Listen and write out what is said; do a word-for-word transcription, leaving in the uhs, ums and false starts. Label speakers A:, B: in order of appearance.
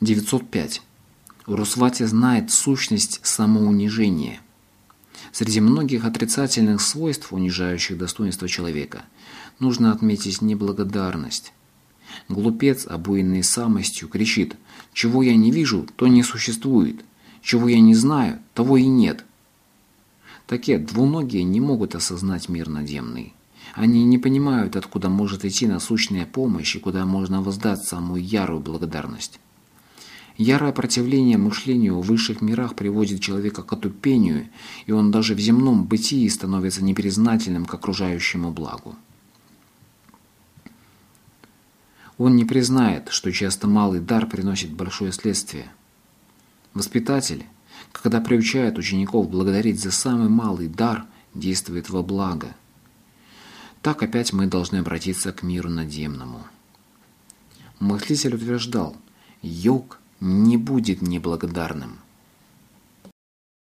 A: девятьсот пять. Урусвати знает сущность самоунижения. Среди многих отрицательных свойств, унижающих достоинство человека, нужно отметить неблагодарность. Глупец, обуянный самостью, кричит: «Чего я не вижу, то не существует. Чего я не знаю, того и нет». Такие двуногие не могут осознать мир надземный. Они не понимают, откуда может идти насущная помощь и куда можно воздать самую ярую благодарность. Ярое противление мышлению в высших мирах приводит человека к отупению, и он даже в земном бытии становится непризнательным к окружающему благу. Он не признает, что часто малый дар приносит большое следствие. Воспитатель, когда приучает учеников благодарить за самый малый дар, действует во благо. Так опять мы должны обратиться к миру надземному. Мыслитель утверждал: йог не будет неблагодарным.